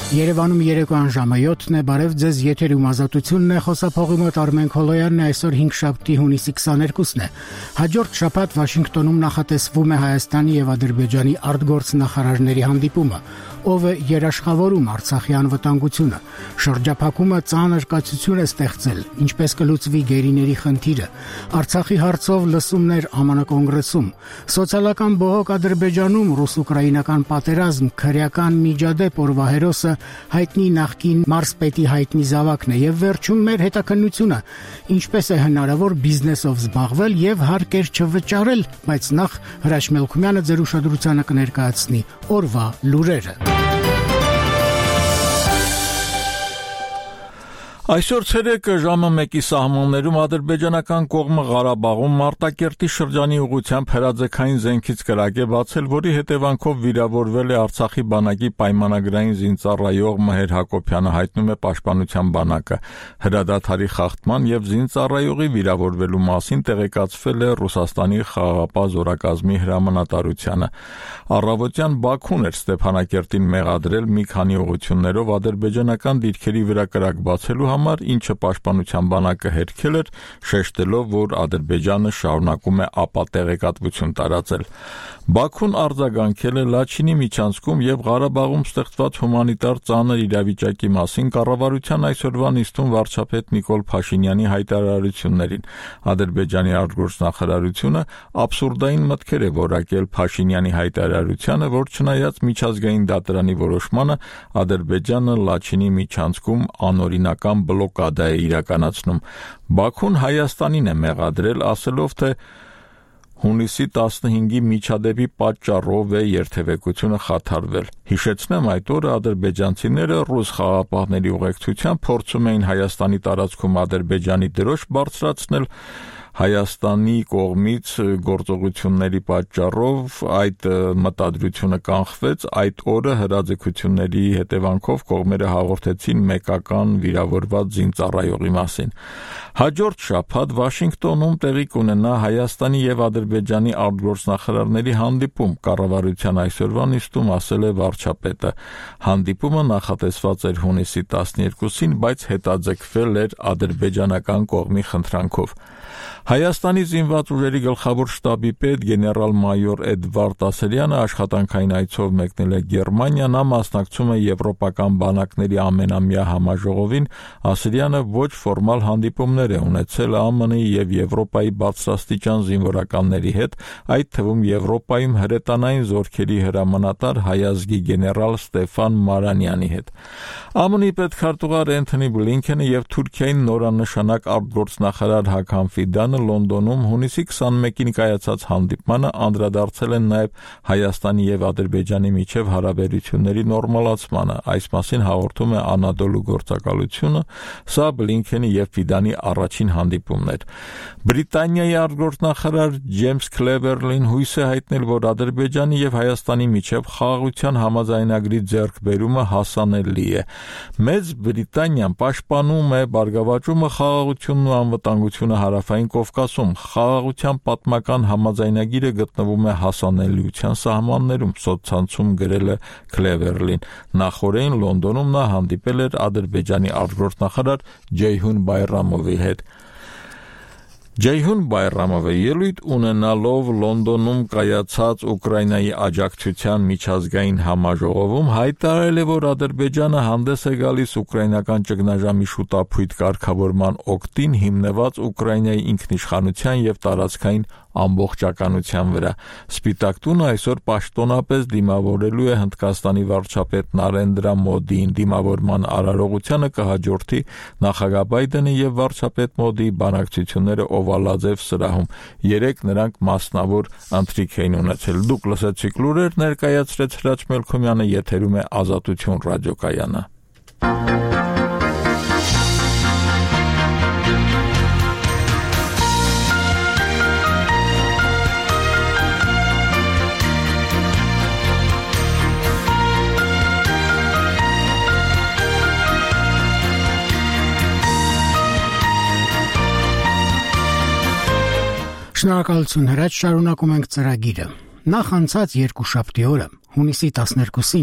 Երևանում երեկոյան ժամը 7-ն է, բարև ձեզ, եթերում ազատությունն է, խոսափողի մոտ Արմեն Քոլոյանն է, այսօր 5 շաբթի հունիսի 22-ն է։ Հաջորդ շաբաթ Վաշինգտոնում նախատեսվում է Հայաստանի եւ Ադրբեջանի արտգործնախարարների հանդիպումը, ով է երաշխավորում Արցախի անվտանգությունը։ Շրջափակումը ծանր կացություն է ստեղծել, ինչպես կլուծվի գերիների խնդիրը։ Արցախի հարցով լսումներ ԱՄՆ կոնգրեսում, սոցիալական բողոք Ադրբեջանում, ռուս-ուկրաինական պատերազմ, քրեական միջադեպ օրվա հերոսը հայտնի նախկին մարզպետի հայտնի զավակն է եւ վերջում մեր հետաքննությունը ինչպես է հնարավոր բիզնեսով զբաղվել եւ հարկեր չվճարել, բայց նախ Հրաշ Մելքումյանը ձեր ուշադրությանը կներկայացնի օրվա լուրերը։ Այսօր ցերեկը ժամը 1-ի սահմաններում ադրբեջանական կողմը Ղարաբաղում Մարտակերտի շրջանի ուղղությամբ հրաձգային զենքից կրակ է բացել, որի հետևանքով վիրավորվել է Արցախի բանակի պայմանագրային զինծառայող Մհեր Հակոբյանը, հայտնում է Պաշտպանության բանակը։ Հրադադարի խախտման եւ զինծառայողի վիրավորվելու մասին տեղեկացվել է Ռուսաստանի խաղաղապահ զորակազմի հրամանատարությանը։ Առավոտյան Բաքուն էր Ստեփանակերտին մեղադրել մի քանի ուղղություններով ադրբեջանական դիրքերի վրա կրակ բացելու համար, ինչը Պաշտպանության բանակը հերքել էր, շեշտելով, որ Ադրբեջանը շարունակում է ապատեղեկատվություն տարածել։ Բաքուն արձագանքել է Լաչինի միջանցքում եւ Ղարաբաղում ստեղծված հումանիտար ծանր իրավիճակի մասին կառավարության այսօրվա նիստում վարչապետ Նիկոլ Փաշինյանի հայտարարություններին։ Ադրբեջանի արտգործնախարարությունը աբսուրդային մտքեր է որակել Փաշինյանի հայտարարությանը, որ չնայած միջազգային դատարանի որոշմանը Ադրբեջանը Լաչինի միջանցքում անօրինական բլոկադա է իրականացնում։ Բաքուն Հայաստանին է մեղադրել, ասելով, թե հունիսի 15-ի միջադեպի պատճառով է երթևեկությունը խաթարվել։ Հիշեցնեմ, այդ օրը ադրբեջանցիները ռուս խաղաղապահների ուղեկցությամբ փորձում էին Հայաստանի տարածքում Ադրբեջանի դրոշ բարձրացնել։ Հայաստանի կողմից գործողությունների պատճառով այդ մտադրությունը կանխվեց, այդ օրը հրաձգությունների հետևանքով կողմերը հաղորդեցին մեկական վիրավորված զինծառայողի մասին։ Հաջորդ շաբաթ Վաշինգտոնում տեղի կունենա Հայաստանի եւ Ադրբեջանի արտգործնախարարների հանդիպում, կառավարության այսօրվա նիստում ասել է վարչապետը։ Հանդիպումը նախատեսված էր հունիսի 12-ին, բայց հետաձգվել էր ադրբեջանական կողմի խնդրանքով։ Հայաստանի զինված ուժերի գլխավոր շտաբի պետ գեներալ-մայոր Էդվարդ Ասելյանը աշխատանքային այցով մեկնել է Գերմանիա, նա մասնակցում է եվրոպական բանակների ամենամյա համաժողովին։ Ասելյանը ոչ ֆորմալ հանդիպումներ է ունեցել ԱՄՆ-ի եւ Եվրոպայի բարձրաստիճան զինվորականների հետ, այդ թվում Եվրոպայում հրետանային զորքերի հրամանատար հայազգի գեներալ Ստեֆան Մարանյանի հետ։ ԱՄՆ-ի պետքարտուղար Էնթոնի Բլինքենը եւ Թուրքիայի նորանշանակ արտգործնախարար Հական Ֆիդանը Լոնդոնում հունիսի 21-ին կայացած հանդիպմանը անդրադարձել են նաև Հայաստանի եւ Ադրբեջանի միջև հարաբերությունների նորմալացմանը։ Այս մասին հաղորդում է Անադոլու գործակալությունը, սա Բլինքենի եւ Ֆիդանի առաջին հանդիպումն էր։ Բրիտանիայի արտգործնախարար Ջեյմս Քլևերլին հույս է հայտնել, որ Ադրբեջանի եւ Հայաստանի միջև խաղաղության համաձայնագրի ձեռքբերումը հասանելի է։ Մեծ Բրիտանիան պաշտպանում է բարգավաճումը, խաղաղությունն ու անվտանգությունը Հարավային Կովկասում, խաղաղության պատմական համաձայնագիրը գտնվում է հասանելիության սահմաններում, սոցցանցում գրել է Քլևերլին։ Նախորդին Լոնդոնում նա հանդիպել էր Ադրբեջանի արտգործնախարար Ջեյհուն Բայրամովի հետ։ Ջեյհուն Բայրամովը ելույթ ունենալով Լոնդոնում կայացած Ուկրաինայի աջակցության միջազգային համաժողովում հայտարարել է, որ Ադրբեջանը հանդես է գալիս ուկրաինական ճգնաժամի շուտափույթ կարգավորման օգտին հիմնված Ուկրաինայի ինքնիշխանության եւ տարածքային ամբողջականության վրա։ Սպիտակ տունը այսօր պաշտոնապես դիմավորելու է Հնդկաստանի վարչապետ Նարենդրա Մոդիին։ Դիմավորման արարողությանը կհաջորդի նախագահ Բայդենի եւ վարչապետ Մոդիի բանակցությունները Օվալաձև սրահում։ Երեք նրանք մասնավոր ընթրիք էին ունեցել։ Դուք լսեցիք լուրեր, ներկայացրեց Հրաչ Մելքումյանը, եթերում է Ազատություն ռադիոկայանը։ Շնորհակալություն, Հրաչ, շարունակում ենք ծրագիրը։ Նախ անցած երկուշաբթի օրը, հունիսի 12-ին